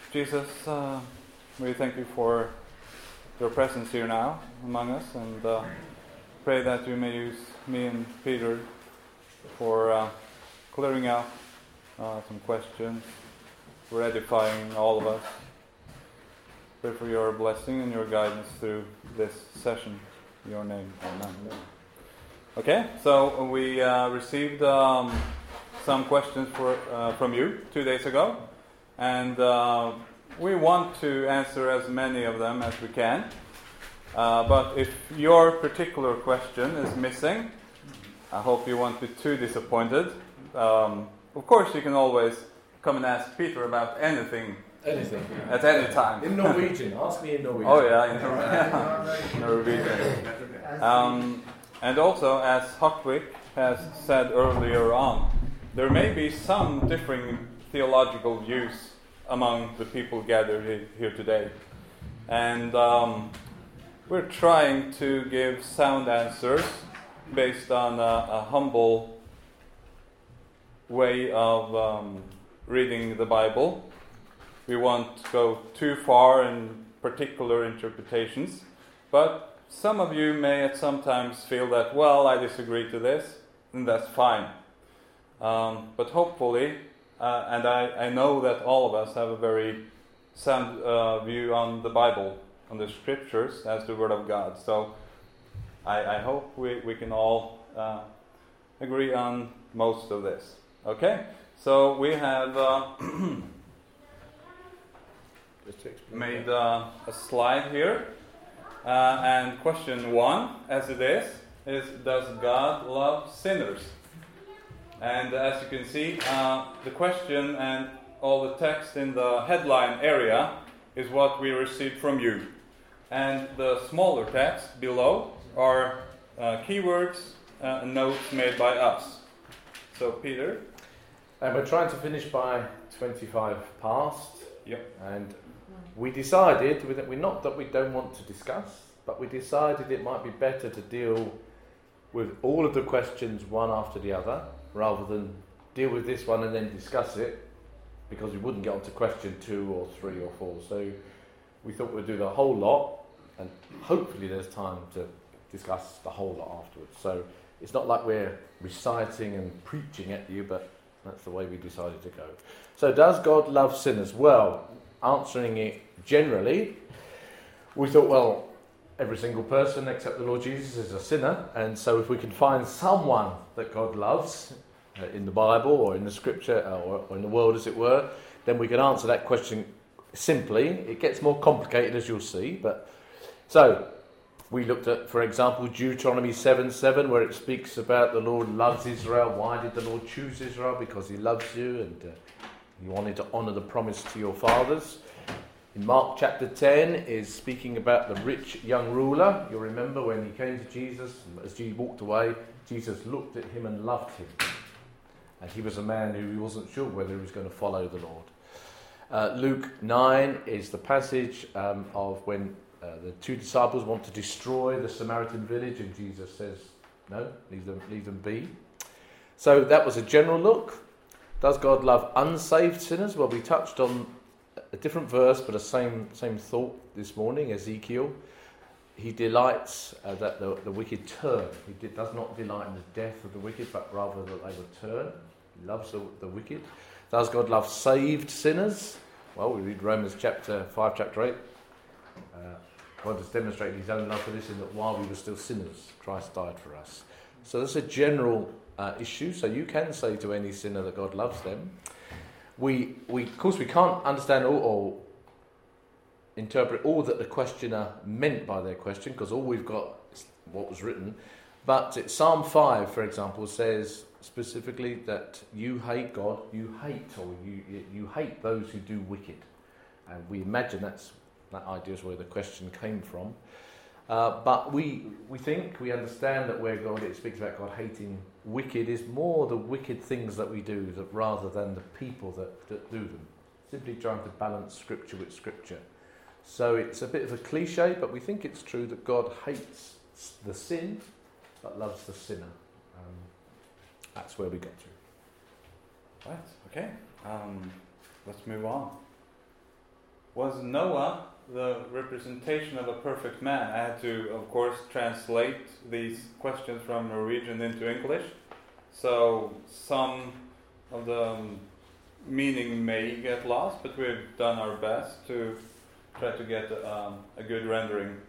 Jesus, we thank you for your presence here now among us, and pray that you may use me and Peter for clearing up some questions, for edifying all of us. Pray for your blessing and your guidance through this session. In your name, amen. Okay, so we received some questions from you 2 days ago, and we want to answer as many of them as we can. But if your particular question is missing, I hope you won't be too disappointed. Of course, you can always come and ask Peter about anything. Anything. At any time. In Norwegian. Ask me in Norwegian. Oh yeah, in Norwegian. And also, as Huckwick has said earlier on, there may be some differing theological views among the people gathered here today. And we're trying to give sound answers based on a humble way of reading the Bible. We won't go too far in particular interpretations, but some of you may at some times feel that, well, I disagree to this, and that's fine. But hopefully, and I know that all of us have a very sound view on the Bible, on the Scriptures as the Word of God. So I hope we can all agree on most of this. Okay? So we have made a slide here. And question 1, as it is does God love sinners? And as you can see, the question and all the text in the headline area is what we received from you. And the smaller text below are keywords and notes made by us. So, Peter? And we're trying to finish by 25 past. Yep. And we decided, not that we don't want to discuss, but we decided it might be better to deal with all of the questions one after the other, rather than deal with this one and then discuss it, because we wouldn't get on to question 2 or 3 or 4. So we thought we'd do the whole lot, and hopefully there's time to discuss the whole lot afterwards. So it's not like we're reciting and preaching at you, but that's the way we decided to go. So does God love sinners? Well, answering it generally, we thought, well, every single person except the Lord Jesus is a sinner, and so if we can find someone that God loves in the Bible or in the Scripture or in the world, as it were, then we can answer that question simply. It gets more complicated, as you'll see, but so we looked at, for example, Deuteronomy 7:7, where it speaks about the Lord loves Israel. Why did the Lord choose Israel? Because he loves you, and he wanted to honour the promise to your fathers. In Mark chapter 10 is speaking about the rich young ruler. You'll remember when he came to Jesus, as he walked away, Jesus looked at him and loved him. And he was a man who wasn't sure whether he was going to follow the Lord. Luke 9 is the passage of when the 2 disciples want to destroy the Samaritan village, and Jesus says, no, leave them be. So that was a general look. Does God love unsaved sinners? Well, we touched on a different verse, but the same thought this morning. Ezekiel, he delights that the wicked turn. He does not delight in the death of the wicked, but rather that they would turn. He loves the wicked. Does God love saved sinners? Well, we read Romans chapter 5, chapter 8. God has demonstrated his own love for this in that while we were still sinners, Christ died for us. So that's a general issue. So you can say to any sinner that God loves them. We of course we can't understand or interpret all that the questioner meant by their question, because all we've got is what was written. But Psalm 5, for example, says specifically that you hate God, you hate those who do wicked. And we imagine that idea is where the question came from. But we understand that where it speaks about God hating wicked is more the wicked things that we do rather than the people that do them. Simply trying to balance Scripture with Scripture. So it's a bit of a cliche, but we think it's true that God hates the sin but loves the sinner. That's where we got to. Right, okay. Let's move on. was Noah the representation of a perfect man? I had to, of course, translate these questions from Norwegian into English. So some of the meaning may get lost, but we've done our best to try to get a good rendering.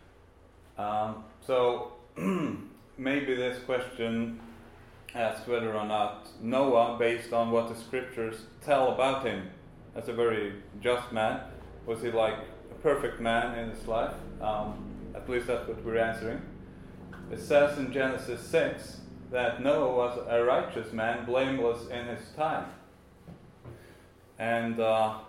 So maybe this question asks whether or not Noah, based on what the scriptures tell about him as a very just man, was he like a perfect man in his life? At least that's what we're answering. It says in Genesis 6 that Noah was a righteous man, blameless in his time. And,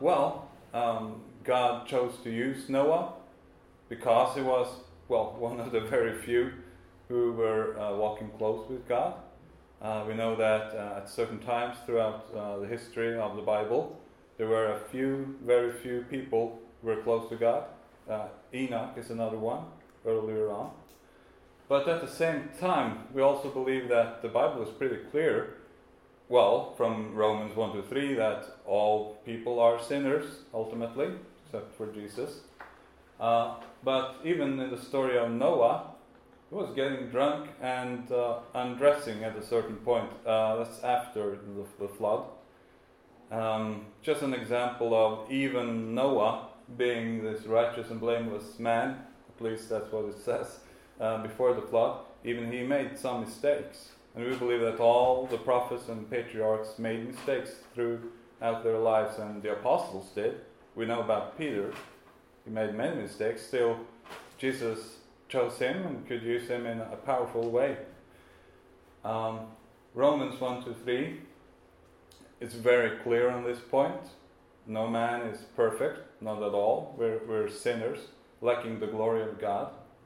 God chose to use Noah because he was, one of the very few who were walking close with God. We know that at certain times throughout the history of the Bible, there were very few people who were close to God. Enoch is another one, earlier on. But at the same time, we also believe that the Bible is pretty clear, from Romans 1-3, that all people are sinners, ultimately, except for Jesus. But even in the story of Noah, he was getting drunk and undressing at a certain point. That's after the flood. Just an example of even Noah being this righteous and blameless man, at least that's what it says, before the flood, even he made some mistakes. And we believe that all the prophets and patriarchs made mistakes throughout their lives, and the apostles did. We know about Peter. He made many mistakes. Still, Jesus chose him and could use him in a powerful way. Romans 1-3, it's very clear on this point. No man is perfect, not at all. We're sinners, lacking the glory of God.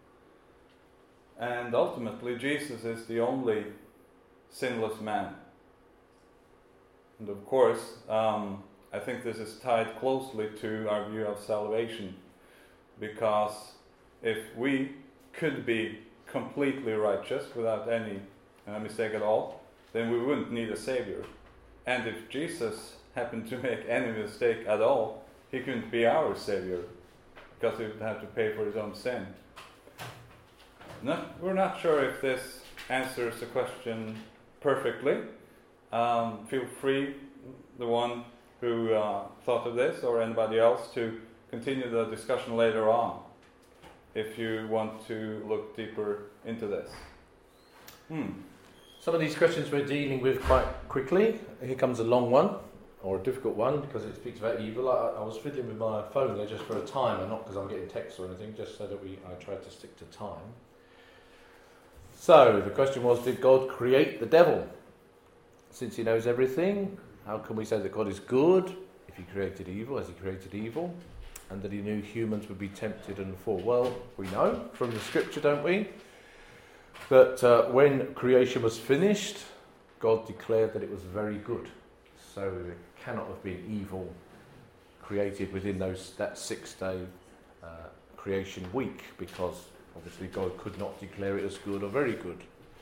And ultimately, Jesus is the only sinless man. And of course, I think this is tied closely to our view of salvation, because if we could be completely righteous without any mistake at all, then we wouldn't need a Savior. And if Jesus happened to make any mistake at all, he couldn't be our Savior, because he would have to pay for his own sin. We're not sure if this answers the question perfectly. Feel free, the one who thought of this, or anybody else, to continue the discussion later on, if you want to look deeper into this. Some of these questions we're dealing with quite quickly. Here comes a long one, or a difficult one, because it speaks about evil. I was fiddling with my phone there just for a timer, not because I'm getting texts or anything, just so that I tried to stick to time. So, the question was, did God create the devil? Since he knows everything, how can we say that God is good if he created evil, as he created evil, and that he knew humans would be tempted and fall? Well, we know from the scripture, don't we, that when creation was finished, God declared that it was very good. So there cannot have been evil created within that 6-day creation week, because obviously God could not declare it as good or very good.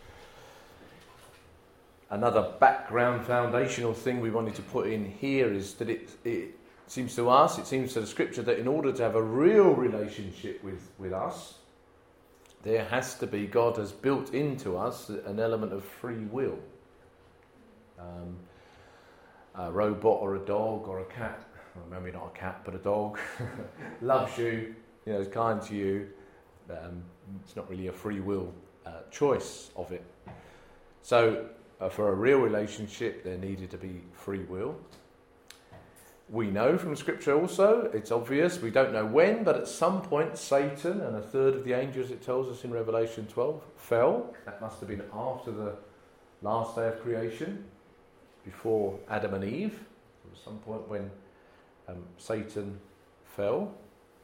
Another background foundational thing we wanted to put in here is that it seems to us, it seems to the scripture, that in order to have a real relationship with us, there has to be, God has built into us an element of free will. A robot or a dog or a cat, well, maybe not a cat but a dog, loves you, is kind to you. It's not really a free will choice of it. So for a real relationship there needed to be free will. We know from scripture also, it's obvious, we don't know when, but at some point Satan and a third of the angels, it tells us in Revelation 12, fell. That must have been after the last day of creation, before Adam and Eve. There was some point when Satan fell.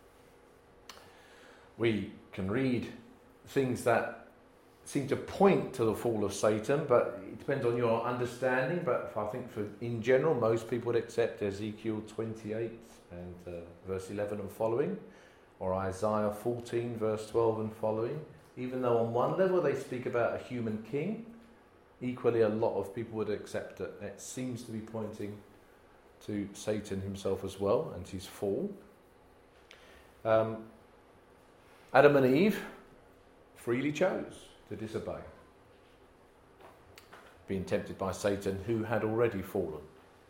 We can read things that seem to point to the fall of Satan, but it depends on your understanding. But I think in general, most people would accept Ezekiel 28 and verse 11 and following, or Isaiah 14 verse 12 and following. Even though on one level they speak about a human king, equally a lot of people would accept that it seems to be pointing to Satan himself as well and his fall. Adam and Eve freely chose to disobey, being tempted by Satan, who had already fallen.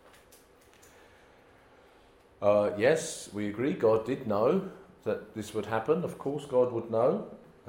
Yes, we agree, God did know that this would happen. Of course, God would know.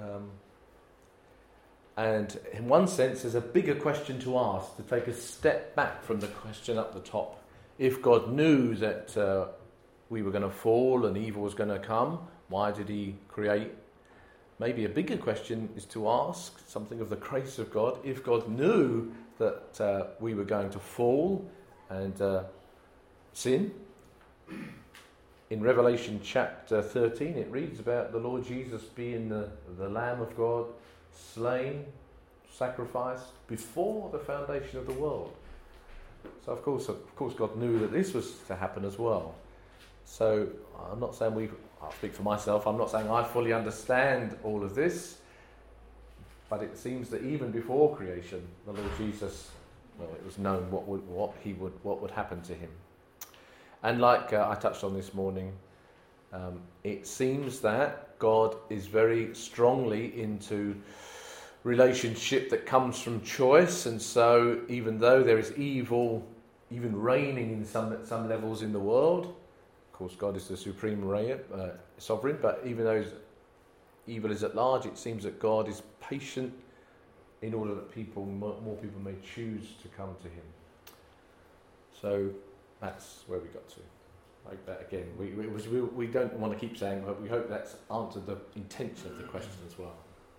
And in one sense, there's a bigger question to ask, to take a step back from the question up the top. If God knew that we were going to fall and evil was going to come, why did he create? Maybe a bigger question is to ask something of the grace of God. If God knew that we were going to fall and sin, in Revelation chapter 13 it reads about the Lord Jesus being the Lamb of God, slain, sacrificed before the foundation of the world. So of course God knew that this was to happen as well. So I'm not saying I'll speak for myself, I'm not saying I fully understand all of this, but it seems that even before creation, the Lord Jesus, well, it was known what would happen to him. And like I touched on this morning, it seems that God is very strongly into relationship that comes from choice, and so even though there is evil even reigning in some levels in the world, of course God is the supreme sovereign, but even though evil is at large, it seems that God is patient in order that more people may choose to come to him. So that's where we got to. Like that again. We don't want to keep saying, but we hope that's answered the intention of the question as well.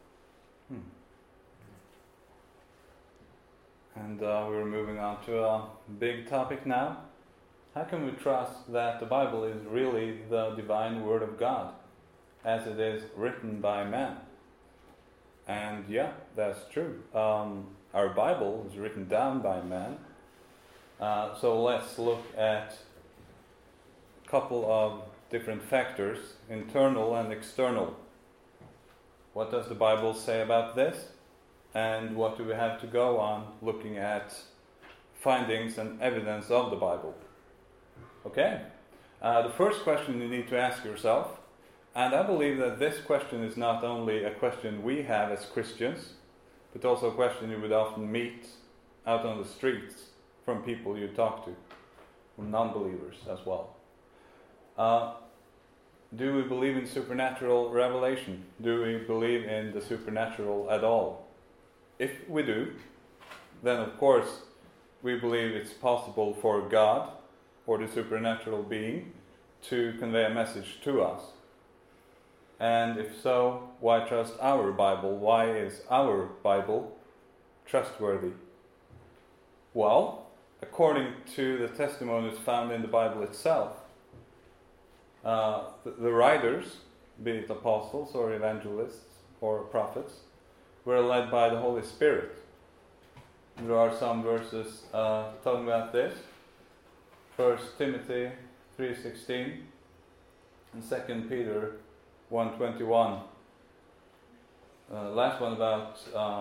And we're moving on to a big topic now. How can we trust that the Bible is really the divine Word of God, as it is written by man? And yeah, that's true. Our Bible is written down by man. So let's look at a couple of different factors, internal and external. What does the Bible say about this? And what do we have to go on looking at findings and evidence of the Bible? Okay, the first question you need to ask yourself, and I believe that this question is not only a question we have as Christians, but also a question you would often meet out on the streets from people you talk to, from non-believers as well. Do we believe in supernatural revelation? Do we believe in the supernatural at all? If we do, then of course we believe it's possible for God or the supernatural being to convey a message to us. And if so, why trust our Bible? Why is our Bible trustworthy? Well, according to the testimonies found in the Bible itself, the writers, be it apostles or evangelists or prophets, were led by the Holy Spirit. There are some verses talking about this. 1 Timothy 3:16 and 2 Peter 1:21. Last one about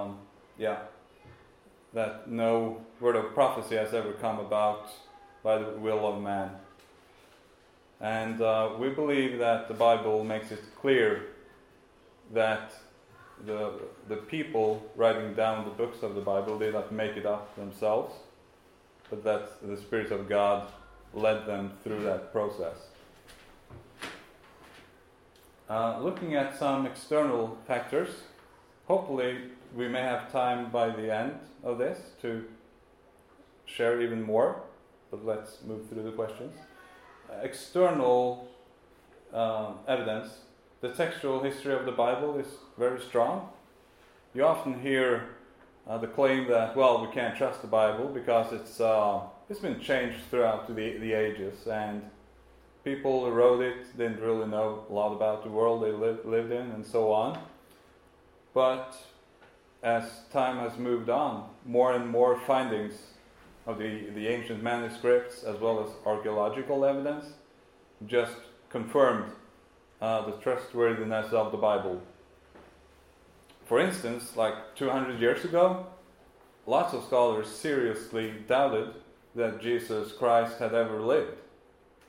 that no word of prophecy has ever come about by the will of man. And we believe that the Bible makes it clear that the people writing down the books of the Bible did not make it up themselves, but that the Spirit of God led them through that process. Looking at some external factors, hopefully we may have time by the end of this to share even more, but let's move through the questions. External evidence. The textual history of the Bible is very strong. You often hear the claim that, well, we can't trust the Bible because it's been changed throughout the ages, and people who wrote it didn't really know a lot about the world they lived in, and so on. But as time has moved on, more and more findings of the ancient manuscripts, as well as archaeological evidence, just confirmed the trustworthiness of the Bible. For instance, like 200 years ago, lots of scholars seriously doubted that Jesus Christ had ever lived.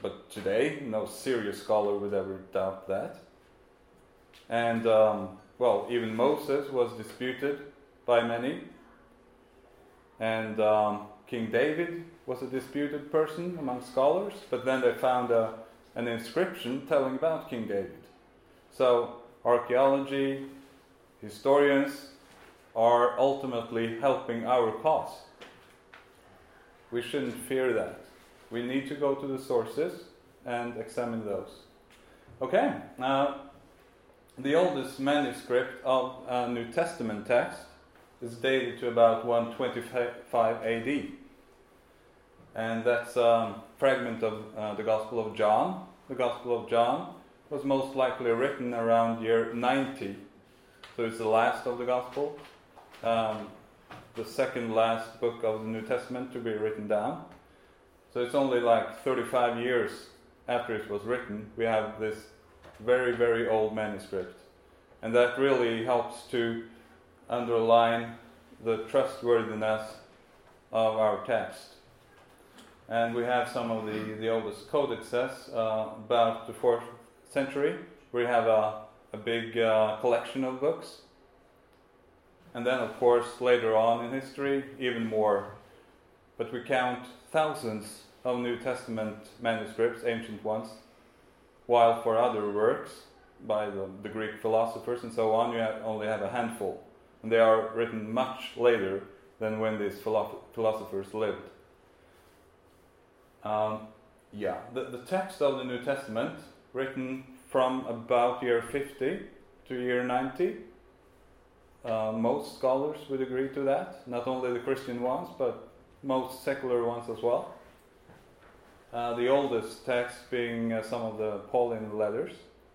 but today no serious scholar would ever doubt that. And even Moses was disputed by many, and King David was a disputed person among scholars, but then they found an inscription telling about King David. So archaeology, historians are ultimately helping our cause. We shouldn't fear that. We need to go to the sources and examine those. Okay, the oldest manuscript of a New Testament text is dated to about 125 AD. And that's a fragment of the Gospel of John. The Gospel of John was most likely written around year 90. So it's the last of the Gospel. The second last book of the New Testament to be written down. So it's only like 35 years after it was written, we have this very, very old manuscript. And that really helps to underline the trustworthiness of our text. And we have some of the oldest codices about the 4th century. We have a big collection of books. And then, of course, later on in history, even more. But we count thousands of New Testament manuscripts, ancient ones, while for other works, by the Greek philosophers and so on, you only have a handful. And they are written much later than when these philosophers lived. The text of the New Testament, written from about year 50 to year 90, most scholars would agree to that, not only the Christian ones, but most secular ones as well. The oldest text being some of the Pauline letters.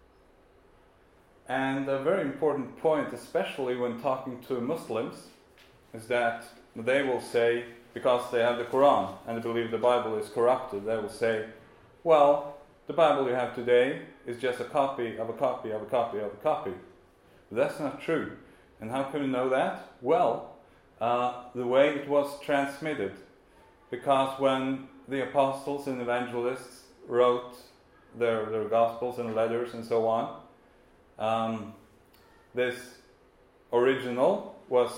And a very important point, especially when talking to Muslims, is that they will say, because they have the Quran and they believe the Bible is corrupted, they will say, well, the Bible you have today is just a copy of a copy of a copy of a copy. But that's not true. And how can we know that? Well, the way it was transmitted. Because when the apostles and evangelists wrote their gospels and letters and so on, this original was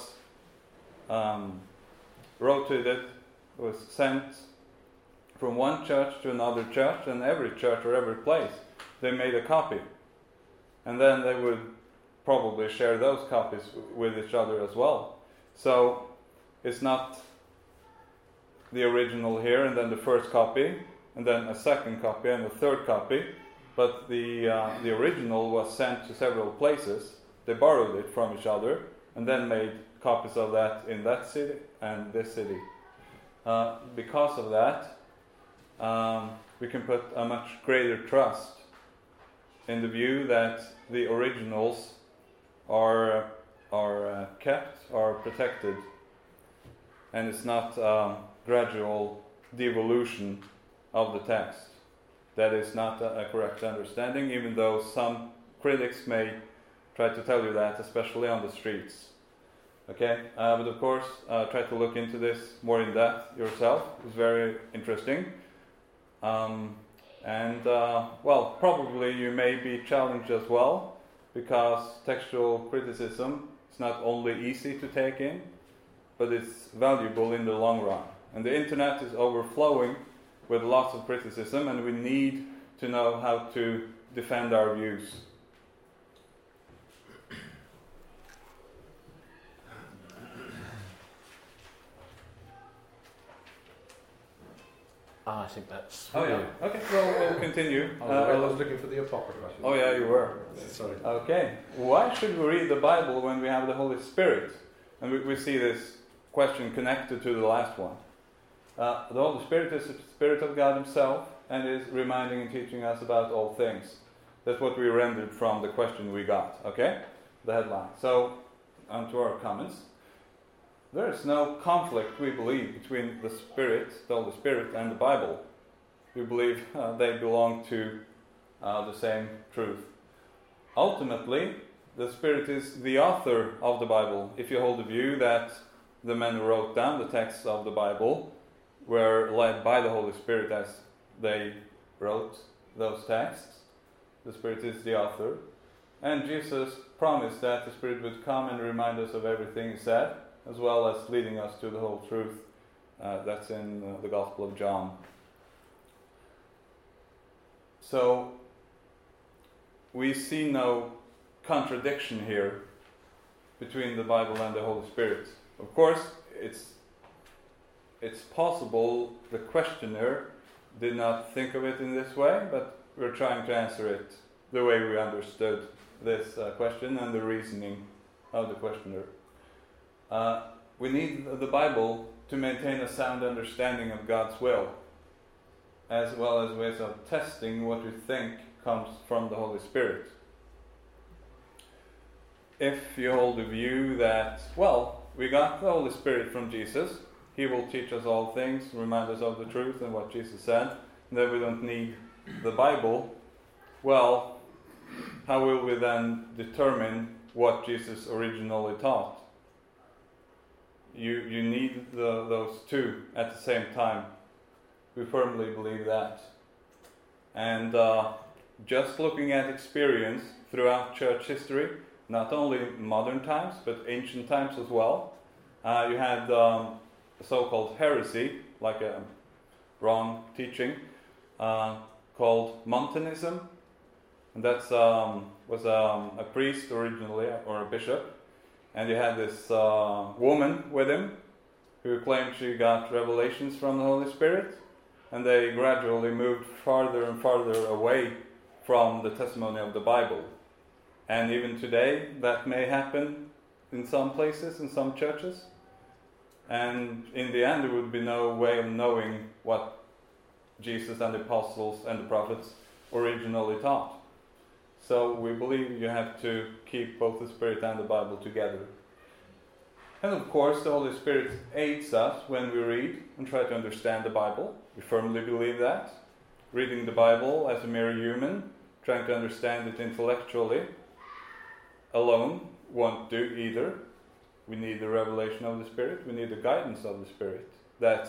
rotated, was sent from one church to another church, and every church or every place they made a copy. And then they would probably share those copies with each other as well. So it's not the original here and then the first copy and then a second copy and a third copy, but the original was sent to several places. They borrowed it from each other and then made copies of that in that city and this city. Because of that, we can put a much greater trust in the view that the originals are kept, are protected, and it's not gradual devolution of the text. That is not a correct understanding, even though some critics may try to tell you that, especially on the streets. Okay, but of course, try to look into this more in depth yourself. It's very interesting. Probably you may be challenged as well, because textual criticism is not only easy to take in, but it's valuable in the long run. And the internet is overflowing with lots of criticism, and we need to know how to defend our views. I think that's... Oh yeah, okay, well, we'll continue. I was looking for the Apocrypha. Oh yeah, you were. Sorry. Okay, why should we read the Bible when we have the Holy Spirit? And we see this question connected to the last one. The Holy Spirit is the Spirit of God Himself and is reminding and teaching us about all things. That's what we rendered from the question we got, okay? The headline. So, on to our comments. There is no conflict, we believe, between the Spirit, the Holy Spirit, and the Bible. We believe they belong to the same truth. Ultimately, the Spirit is the author of the Bible. If you hold the view that the men who wrote down the texts of the Bible were led by the Holy Spirit as they wrote those texts. The Spirit is the author. And Jesus promised that the Spirit would come and remind us of everything He said, as well as leading us to the whole truth that's in the Gospel of John. So, we see no contradiction here between the Bible and the Holy Spirit. Of course, it's possible the questioner did not think of it in this way, but we're trying to answer it the way we understood this question and the reasoning of the questioner. We need the Bible to maintain a sound understanding of God's will, as well as ways of testing what we think comes from the Holy Spirit. If you hold the view that, well, we got the Holy Spirit from Jesus, He will teach us all things, remind us of the truth and what Jesus said, and that we don't need the Bible, well, how will we then determine what Jesus originally taught? You need those two at the same time. We firmly believe that. And just looking at experience throughout church history, not only modern times, but ancient times as well, you had a so-called heresy, like a wrong teaching, called Montanism. And that was a priest originally, or a bishop. And you had this woman with him who claimed she got revelations from the Holy Spirit. And they gradually moved farther and farther away from the testimony of the Bible. And even today, that may happen in some places, in some churches. And in the end, there would be no way of knowing what Jesus and the apostles and the prophets originally taught. So we believe you have to keep both the Spirit and the Bible together. And of course, the Holy Spirit aids us when we read and try to understand the Bible. We firmly believe that. Reading the Bible as a mere human, trying to understand it intellectually, alone won't do either. We need the revelation of the Spirit. We need the guidance of the Spirit. That's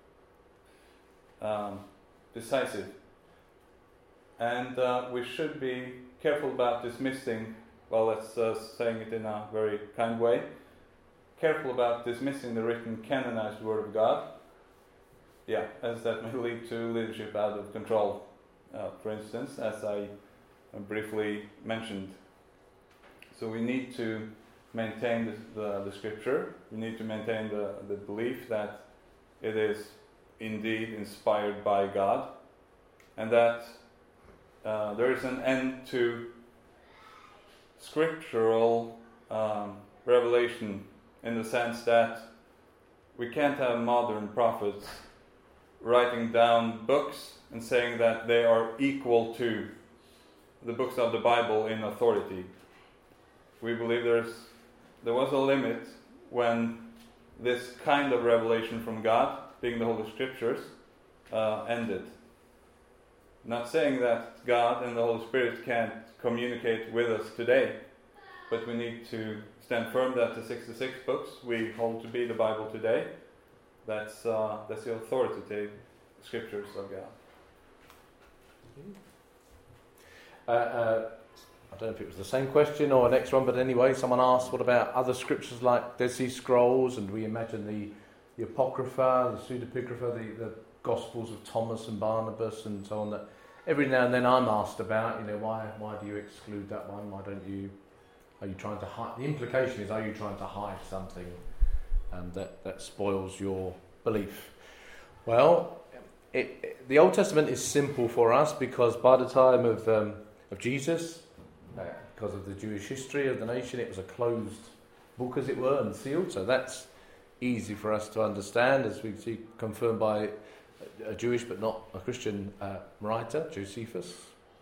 decisive. And we should be careful about dismissing, well, let's saying it in a very kind way, careful about dismissing the written canonized Word of God. Yeah, as that may lead to leadership out of control, for instance, as I briefly mentioned. So we need to maintain the Scripture. We need to maintain the belief that it is indeed inspired by God, and that there is an end to scriptural revelation, in the sense that we can't have modern prophets writing down books and saying that they are equal to the books of the Bible in authority. We believe there was a limit when this kind of revelation from God, being the Holy Scriptures, ended. Not saying that God and the Holy Spirit can't communicate with us today, but we need to stand firm that the 66 books we hold to be the Bible today, that's the authoritative Scriptures of God. I don't know if it was the same question or the next one, but anyway, someone asked, what about other scriptures like Dead Sea Scrolls, and we imagine the Apocrypha, the Pseudepigrapha, the Gospels of Thomas and Barnabas and so on, that every now and then I'm asked about, why do you exclude that one? Why don't you, are you trying to hide? The implication is, are you trying to hide something and that spoils your belief? Well, the Old Testament is simple for us because by the time of Jesus, because of the Jewish history of the nation, it was a closed book, as it were, and sealed. So that's easy for us to understand, as we see confirmed by a Jewish but not a Christian writer, Josephus.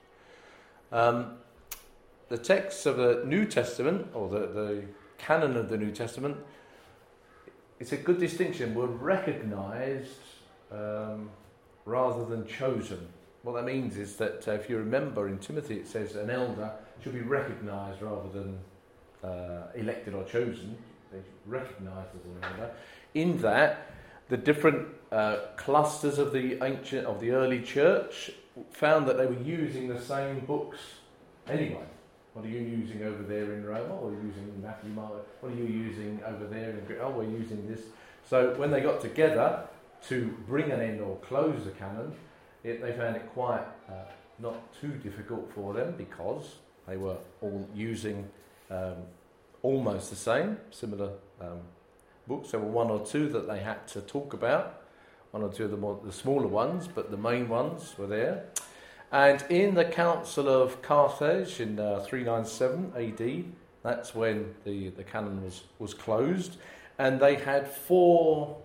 The texts of the New Testament, or the canon of the New Testament, it's a good distinction. Were recognised rather than chosen. What that means is that if you remember in Timothy, it says an elder should be recognised rather than elected or chosen. They should be recognised as an elder. In that, the different clusters of the early church found that they were using the same books anyway. What are you using over there in Rome? Oh, we're using Matthew, Mark. What are you using over there in Greek? Oh, we're using this. So when they got together to bring an end or close the canon, they found it quite not too difficult for them, because they were all using almost the same, similar books. There were one or two that they had to talk about, one or two of the smaller ones, but the main ones were there. And in the Council of Carthage in 397 AD, that's when the canon was closed, and they had 4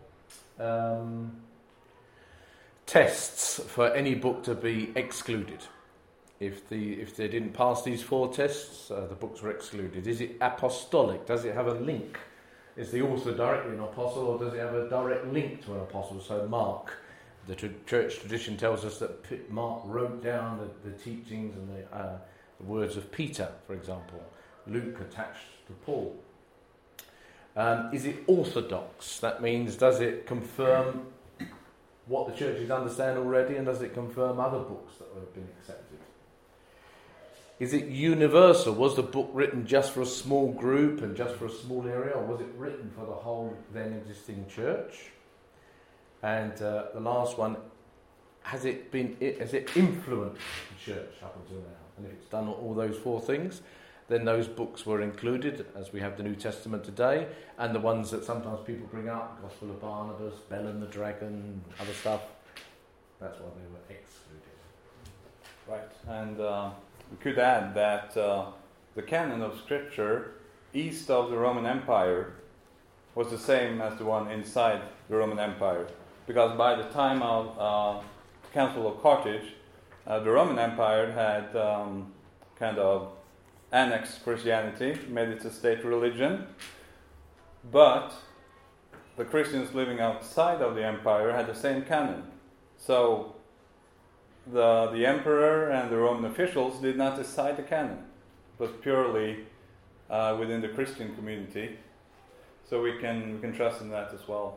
tests for any book to be excluded. If they didn't pass these 4 tests, the books were excluded. Is it apostolic? Does it have a link? Is the author directly an apostle, or does it have a direct link to an apostle? So Mark, the church tradition tells us that Mark wrote down the teachings and the words of Peter, for example. Luke attached to Paul. Is it orthodox? That means, does it confirm what the churches understand already, and does it confirm other books that have been accepted? Is it universal? Was the book written just for a small group and just for a small area, or was it written for the whole then existing church? And the last one, has it influenced the church up until now? And if it's done all those 4 things, then those books were included, as we have the New Testament today, and the ones that sometimes people bring up, Gospel of Barnabas, Bel and the Dragon, other stuff, that's why they were excluded. Right, and we could add that the canon of Scripture east of the Roman Empire was the same as the one inside the Roman Empire, because by the time of the Council of Carthage, the Roman Empire had kind of annexed Christianity, made it a state religion, but the Christians living outside of the empire had the same canon. So the emperor and the Roman officials did not decide the canon. It was purely within the Christian community. So we can trust in that as well.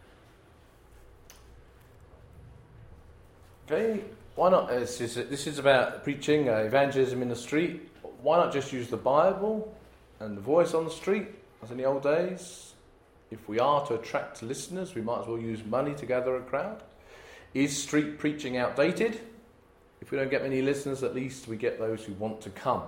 Okay, why not? This is about preaching, evangelism in the street. Why not just use the Bible and the voice on the street, as in the old days? If we are to attract listeners, we might as well use money to gather a crowd. Is street preaching outdated? If we don't get many listeners, at least we get those who want to come.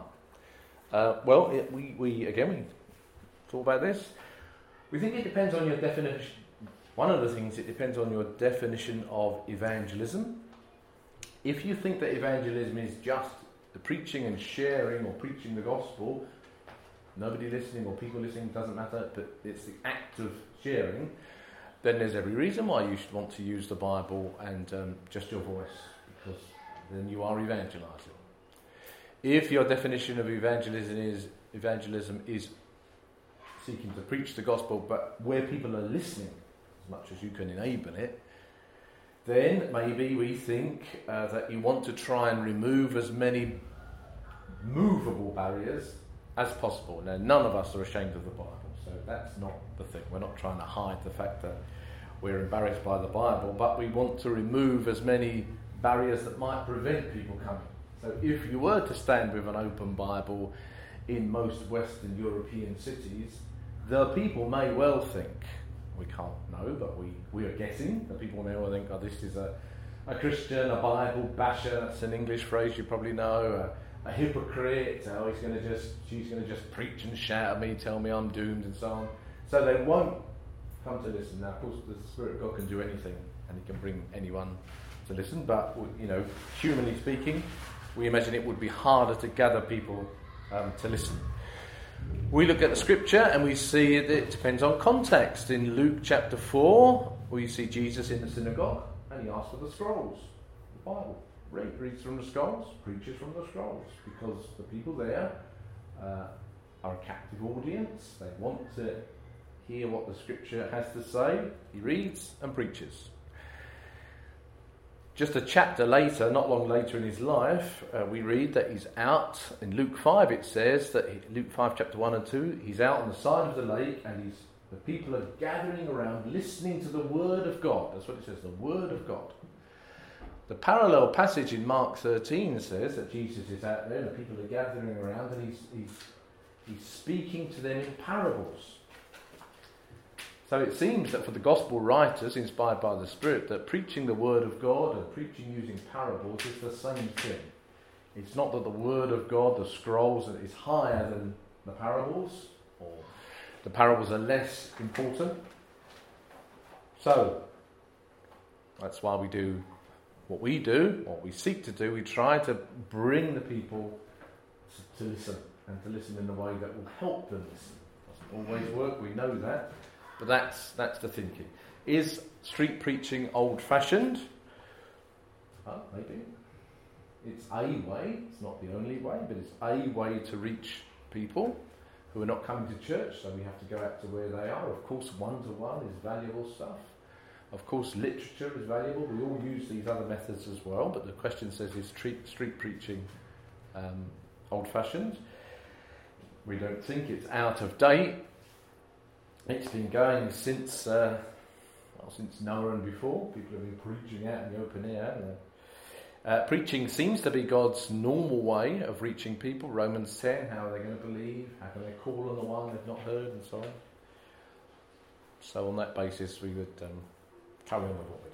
We talk about this. We think it depends on your definition. One of the things, it depends on your definition of evangelism. If you think that evangelism is just the preaching and sharing or preaching the gospel, nobody listening or people listening, doesn't matter, but it's the act of sharing, then there's every reason why you should want to use the Bible and just your voice, because then you are evangelizing. If your definition of evangelism is seeking to preach the gospel, but where people are listening, as much as you can enable it, then maybe we think that you want to try and remove as many movable barriers as possible. Now, none of us are ashamed of the Bible, so that's not the thing. We're not trying to hide the fact that we're embarrassed by the Bible, but we want to remove as many barriers that might prevent people coming. So if you were to stand with an open Bible in most Western European cities, the people may well think, we can't know, but we are guessing, the people may well think, oh, this is a Christian, a Bible basher, that's an English phrase you probably know, a hypocrite, oh, she's going to just preach and shout at me, tell me I'm doomed and so on. So they won't come to listen. Now, of course, the Spirit of God can do anything, and He can bring anyone to listen, but, humanly speaking, we imagine it would be harder to gather people to listen. We look at the scripture and we see that it depends on context. In Luke chapter 4, we see Jesus in the synagogue and He asks for the scrolls, the Bible. Reads from the scrolls, preaches from the scrolls, because the people there are a captive audience. They want to hear what the scripture has to say. He reads and preaches. Just a chapter later, not long later in his life, we read that he's out. In Luke 5 it says that, Luke 5 chapter 1 and 2, he's out on the side of the lake and the people are gathering around listening to the word of God. That's what it says, the word of God. The parallel passage in Mark 13 says that Jesus is out there and the people are gathering around and he's speaking to them in parables. So it seems that for the gospel writers, inspired by the Spirit, that preaching the word of God and preaching using parables is the same thing. It's not that the word of God, the scrolls, is higher than the parables, or the parables are less important. So, that's why we do what we do, what we seek to do. We try to bring the people to listen, and to listen in a way that will help them listen. Doesn't always work, we know that, but that's the thinking. Is street preaching old-fashioned? Maybe. It's a way, it's not the only way, but it's a way to reach people who are not coming to church, so we have to go out to where they are. Of course, one-to-one is valuable stuff. Of course, literature is valuable. We all use these other methods as well, but the question says, is street preaching old-fashioned? We don't think it's out of date. It's been going since Noah and before. People have been preaching out in the open air, haven't they? Preaching seems to be God's normal way of reaching people. Romans 10, how are they going to believe? How can they call on the one they've not heard, and so on. So on that basis, we would carry on with what we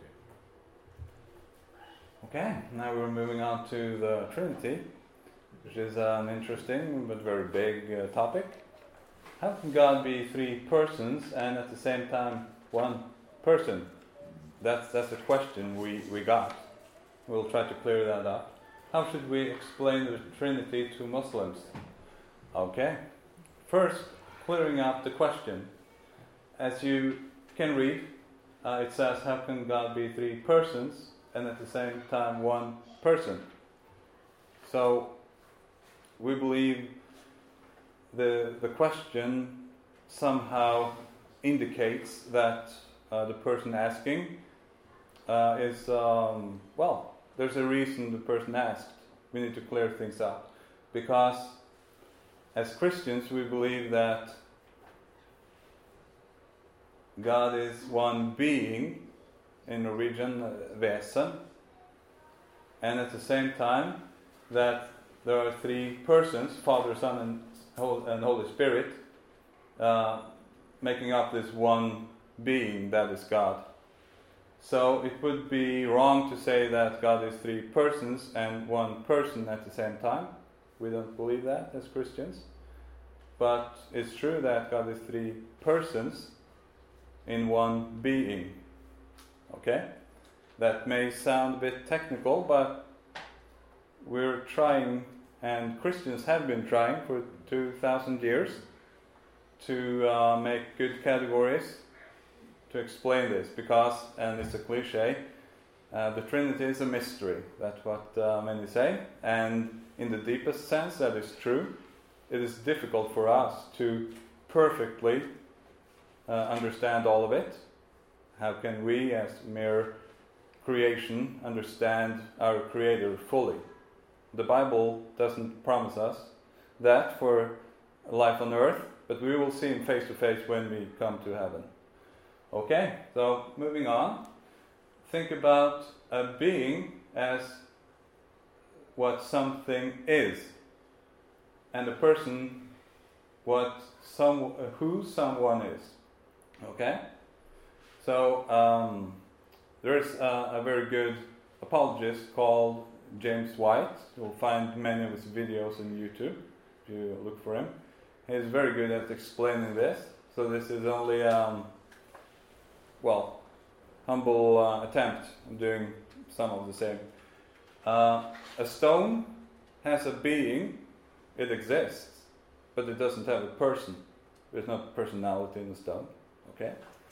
do. Okay, now we're moving on to the Trinity, which is an interesting but very big topic. How can God be three persons and at the same time one person? That's the question we got. We'll try to clear that up. How should we explain the Trinity to Muslims? Okay. First, clearing up the question. As you can read, it says, how can God be three persons and at the same time one person? So, we believe the question somehow indicates that the person asking is, there's a reason the person asked. We need to clear things up. Because as Christians, we believe that God is one being, in Norwegian, vesen, and at the same time that there are three persons, Father, Son, and Holy Spirit, making up this one being that is God. So it would be wrong to say that God is three persons and one person at the same time. We don't believe that as Christians. But it's true that God is three persons in one being. Okay? That may sound a bit technical, but we're trying, and Christians have been trying for 2,000 years to make good categories to explain this, because, and it's a cliche, the Trinity is a mystery. That's what many say, and in the deepest sense that is true. It is difficult for us to perfectly understand all of it. How can we, as mere creation, understand our Creator fully? The Bible doesn't promise us that for life on earth, but we will see Him face to face when we come to heaven. Okay, so moving on. Think about a being as what something is, and a person who someone is. Okay? So there's a very good apologist called James White. You'll find many of his videos on YouTube if you look for him. He's very good at explaining this. So this is only humble attempt at doing some of the same. A stone has a being, it exists, but it doesn't have a person. There's no personality in the stone. Okay?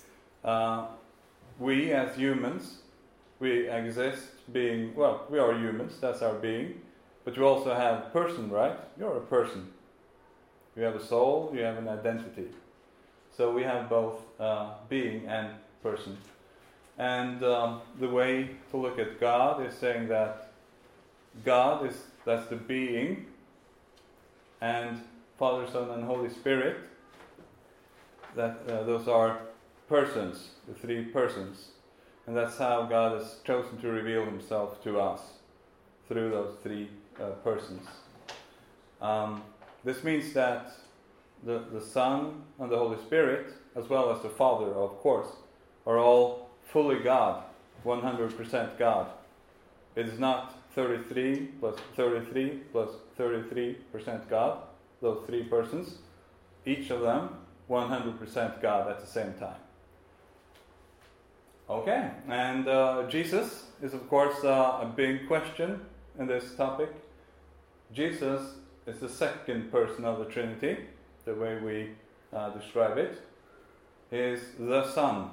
We as humans, we exist being, we are humans, that's our being, but you also have a person, right? You're a person. You have a soul, you have an identity. So we have both being and person. And the way to look at God is saying that God that's the being, and Father, Son, and Holy Spirit, that those are persons, the three persons. And that's how God has chosen to reveal himself to us, through those three persons. This means that the Son and the Holy Spirit, as well as the Father, of course, are all fully God, 100% God. It is not 33 plus 33 plus 33% God, those three persons, each of them 100% God at the same time. Okay, and Jesus is of course a big question in this topic. Jesus is the second person of the Trinity, the way we describe it. He is the Son,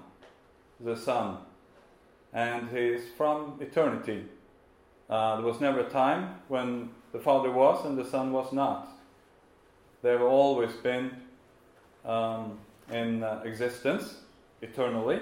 and he is from eternity. There was never a time when the Father was and the Son was not. They have always been in existence eternally.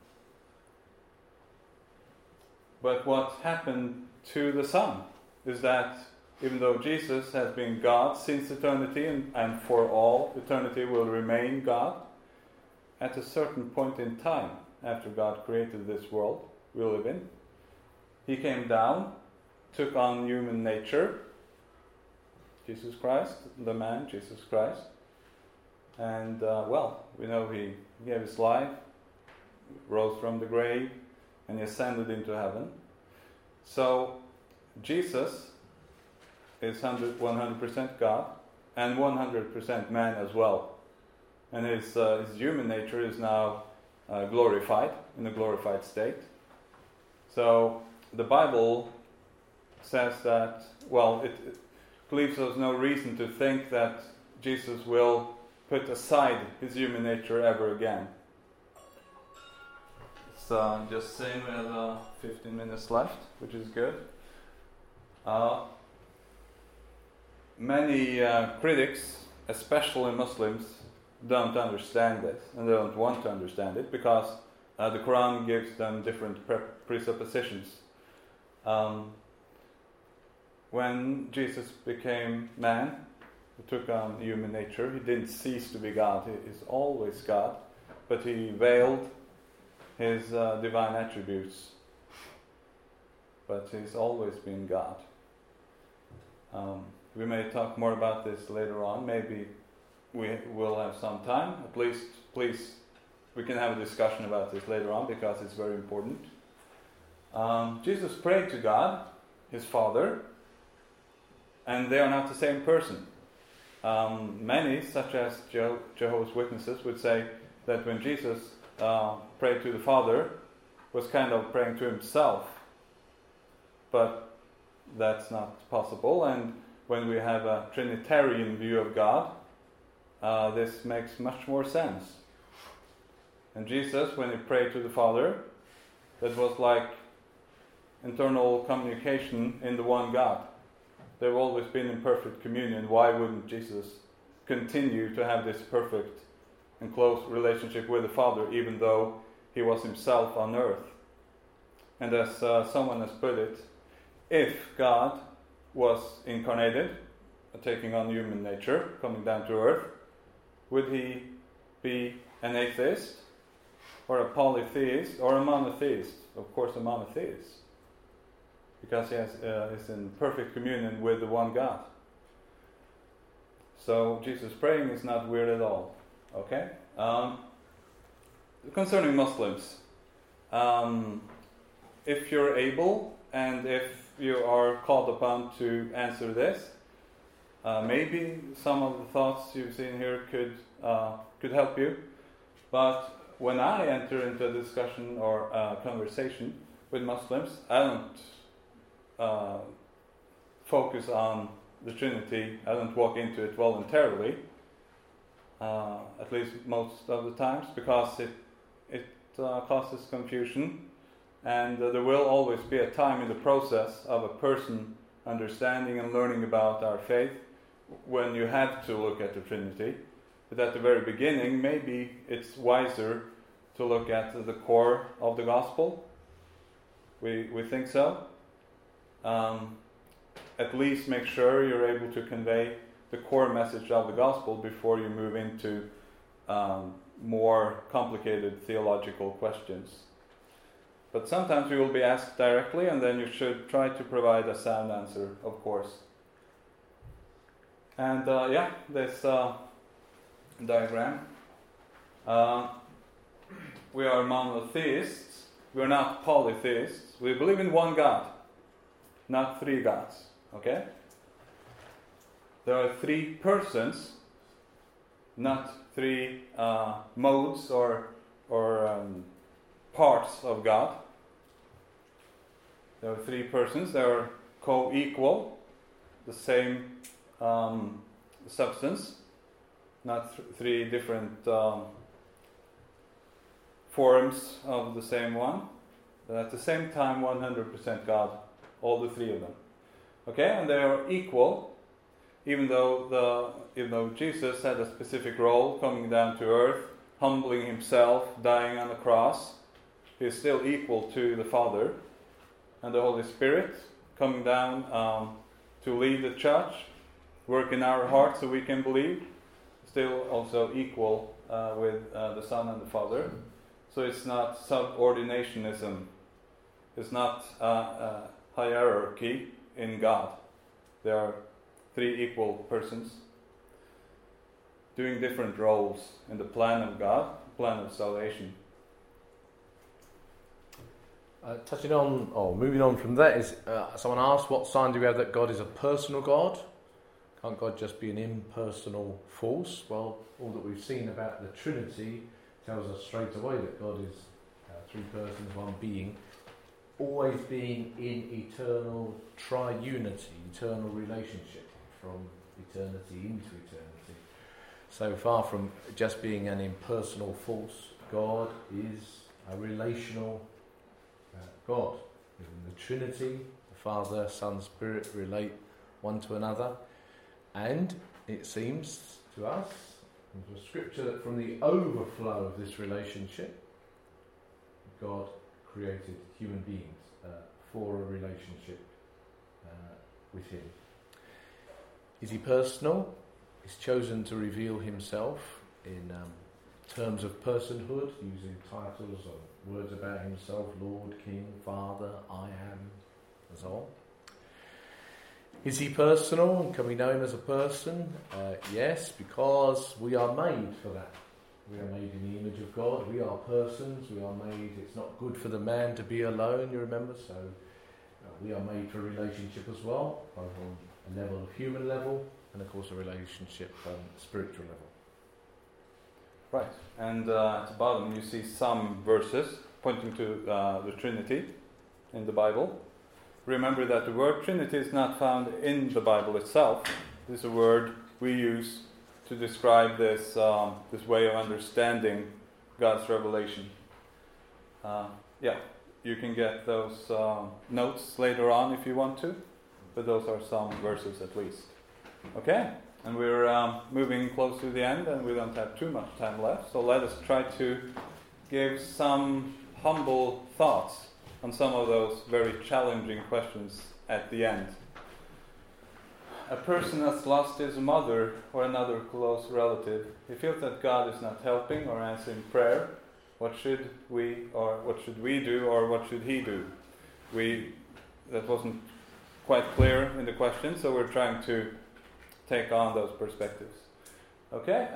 But what happened to the Son is that even though Jesus has been God since eternity and for all eternity will remain God, at a certain point in time, after God created this world we live in, he came down, took on human nature, Jesus Christ, the man, Jesus Christ, and we know he gave his life, rose from the grave, and he ascended into heaven. So Jesus is 100% God and 100% man as well. And his human nature is now glorified, in a glorified state. So the Bible says that, it leaves us no reason to think that Jesus will put aside his human nature ever again. It's just saying we have 15 minutes left, which is good. Many critics, especially Muslims, don't understand this, and they don't want to understand it, because the Quran gives them different presuppositions. When Jesus became man, he took on human nature, he didn't cease to be God. He is always God, but he veiled his divine attributes. But he's always been God. We may talk more about this later on. Maybe we will have some time. At least, please, we can have a discussion about this later on, because it's very important. Jesus prayed to God, his Father, and they are not the same person. Many, such as Jehovah's Witnesses, would say that when Jesus prayed to the Father, was kind of praying to himself. But that's not possible, and when we have a Trinitarian view of God, this makes much more sense. And Jesus, when he prayed to the Father, that was like internal communication in the one God. They've always been in perfect communion. Why wouldn't Jesus continue to have this perfect and close relationship with the Father, even though he was himself on earth? And as someone has put it, if God was incarnated, taking on human nature, coming down to earth, would he be an atheist, or a polytheist, or a monotheist? Of course, a monotheist, because he is in perfect communion with the one God. So Jesus praying is not weird at all. Okay? Concerning Muslims, if you're able, and if you are called upon to answer this, maybe some of the thoughts you've seen here could help you. But when I enter into a discussion or a conversation with Muslims, I don't focus on the Trinity. I don't walk into it voluntarily, at least most of the times, because it causes confusion. And there will always be a time in the process of a person understanding and learning about our faith when you have to look at the Trinity. But at the very beginning, maybe it's wiser to look at the core of the gospel. We think so. At least make sure you're able to convey the core message of the gospel before you move into more complicated theological questions. But sometimes you will be asked directly, and then you should try to provide a sound answer, of course. And this diagram. We are monotheists. We are not polytheists. We believe in one God, not three gods. Okay? There are three persons, not three modes or parts of God. There are three persons. They are co-equal, the same substance, not three different forms of the same one, but at the same time 100% God, all the three of them. Okay, and they are equal, even though Jesus had a specific role, coming down to earth, humbling himself, dying on the cross. He is still equal to the Father, and the Holy Spirit coming down to lead the church, work in our hearts so we can believe, still also equal with the Son and the Father. So it's not subordinationism. It's not hierarchy in God. There are three equal persons doing different roles in the plan of God, plan of salvation. Moving on from that is, someone asked, what sign do we have that God is a personal God? Can't God just be an impersonal force? Well, all that we've seen about the Trinity tells us straight away that God is three persons, one being, always being in eternal triunity, eternal relationship, from eternity into eternity. So far from just being an impersonal force, God is a relational God. In the Trinity, the Father, Son, Spirit relate one to another, and it seems to us, from the Scripture, that from the overflow of this relationship, God created human beings for a relationship with Him. Is He personal? He's chosen to reveal Himself in terms of personhood, using titles or words about Himself, Lord, King, Father, I am, and so on. Is He personal, and can we know Him as a person? Yes, because we are made for that. We are made in the image of God. We are persons. We are made. It's not good for the man to be alone, you remember? So we are made for a relationship as well, both on a level of human level and, of course, a relationship on spiritual level. Right, and at the bottom you see some verses pointing to the Trinity in the Bible. Remember that the word Trinity is not found in the Bible itself. It is a word we use to describe this way of understanding God's revelation. You can get those notes later on if you want to, but those are some verses at least. Okay, and we're moving close to the end, and we don't have too much time left, so let us try to give some humble thoughts on some of those very challenging questions at the end. A person has lost his mother or another close relative. He feels that God is not helping or answering prayer. What should we do, or what should he do? That wasn't quite clear in the question, so we're trying to take on those perspectives. Okay,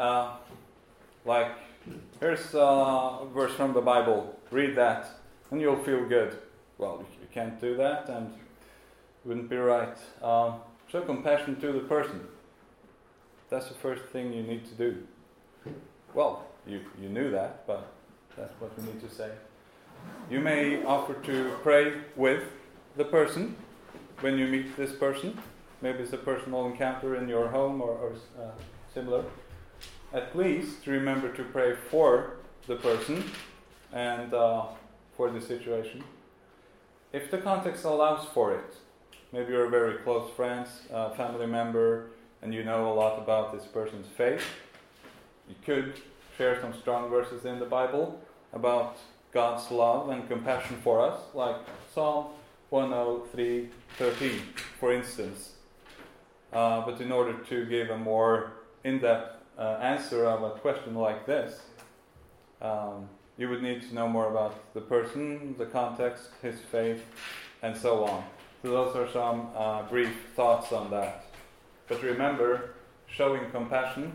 here's a verse from the Bible. Read that, and you'll feel good. Well, you can't do that, and it wouldn't be right. Show compassion to the person. That's the first thing you need to do. Well, you knew that, but that's what we need to say. You may offer to pray with the person when you meet this person. Maybe it's a personal encounter in your home or similar. At least remember to pray for the person and for the situation. If the context allows for it, maybe you're very close friends, family member, and you know a lot about this person's faith, you could share some strong verses in the Bible about God's love and compassion for us, like Psalm 103:13, for instance. But in order to give a more in-depth answer of a question like this, you would need to know more about the person, the context, his faith, and so on. So those are some brief thoughts on that. But remember, showing compassion,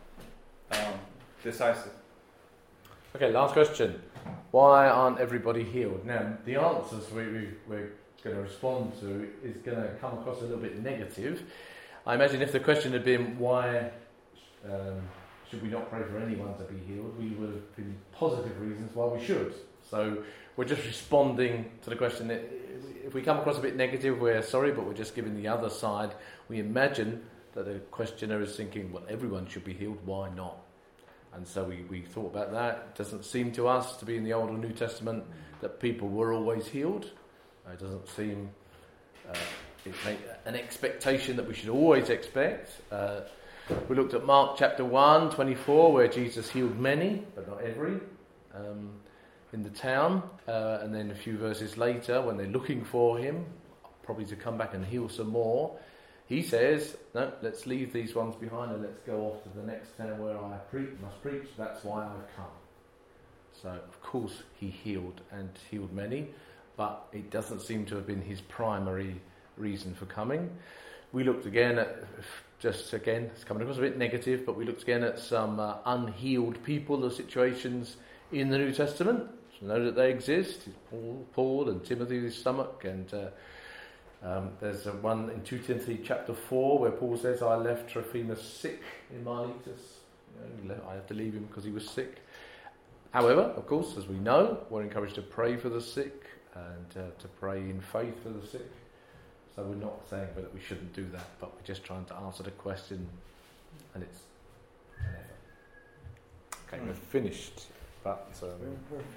decisive. Okay, last question. Why aren't everybody healed? Now, the answers we're going to respond to is going to come across a little bit negative. I imagine if the question had been, why should we not pray for anyone to be healed, we would have been positive reasons why we should. So we're just responding to the question. If we come across a bit negative, we're sorry, but we're just giving the other side. We imagine that the questioner is thinking, well, everyone should be healed, why not? And so we thought about that. It doesn't seem to us to be in the Old or New Testament that people were always healed. It doesn't seem it's an expectation that we should always expect. We looked at Mark chapter 1, 24, where Jesus healed many, but not every, in the town. And then a few verses later, when they're looking for him, probably to come back and heal some more, he says, no, let's leave these ones behind and let's go off to the next town where I must preach. That's why I've come. So, of course, he healed and healed many, but it doesn't seem to have been his primary reason for coming. We looked again at, it's coming across a bit negative, but we looked again at some unhealed people or situations in the New Testament. So know that they exist. Paul and Timothy's stomach, and there's one in 2 Timothy chapter 4 where Paul says, I left Trophimus sick in Miletus. I had to leave him because he was sick. However, of course, as we know, we're encouraged to pray for the sick and to pray in faith for the sick. So we're not saying that we shouldn't do that, but we're just trying to answer the question, and it's an effort. Okay, we're finished. But